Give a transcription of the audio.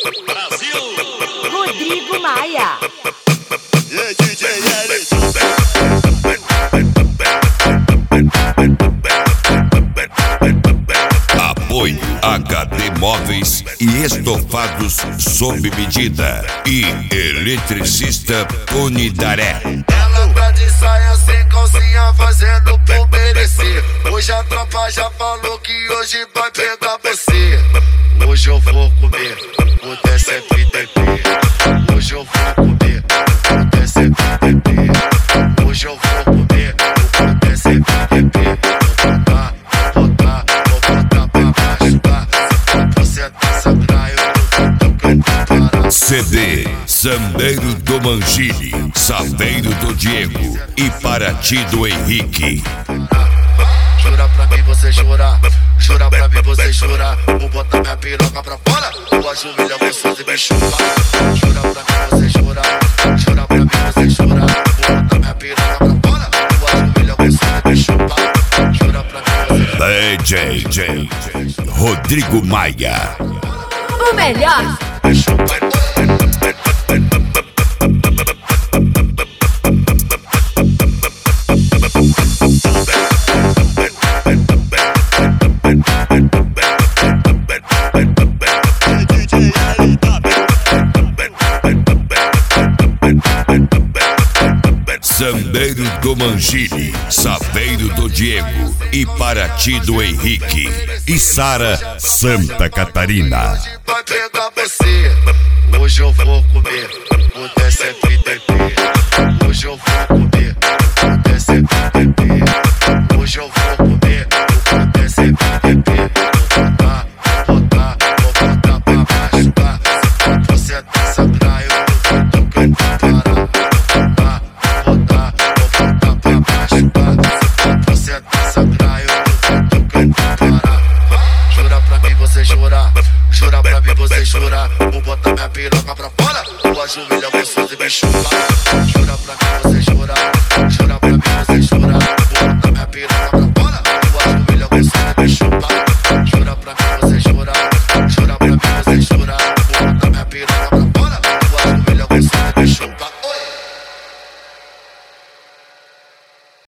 Brasil! Rodrigo Maia. E aí, DJ L. Apoio HD Móveis e Estofados sob medida e Eletricista Unidaré. Ela tá de saia sem calcinha fazendo por merecer. Hoje a tropa já falou que hoje vai pegar você. Hoje eu vou comer, o TCFTP. Hoje eu vou comer, o TCFTP. Hoje eu vou comer, o TCFTP. Vou botar pra baixo, tá? Você tá sabrá, eu tô tocando para. CD Sambeiro do Mangini, Saveiro do Diego e Paraty do Henrique. Jura pra mim você jurar, jura pra mim você jurar. Vou botar minha piroca pra fora, vou ajoelhar você e me chupar. Jura pra mim você jurar, jura pra mim você jurar. Vou botar minha piroca pra fora, vou ajoelhar você e me chupar. Jura pra mim você DJ Rodrigo Maia. O melhor. me chupar. Sambeiro do Mangini, Saveiro do Diego e Paraty do Henrique e Sara, Santa Catarina. Hoje vai pegar você. Hoje eu vou comer o TCFTP. Hoje eu vou comer o TCFTP. Hoje eu vou comer o TCFTP. Vou botar pra baixo, tá? Você tá sabrá, eu tô tocando para. Vou botar pra baixo, tá? Você tá sabrá, eu tô tocando para. Jura pra mim você jurar, jura pra mim você jurar. Vou botar minha piroca pra fora, vou ajoelhar você e me chupar. Jura pra mim você jurar, jura pra mim você jurar.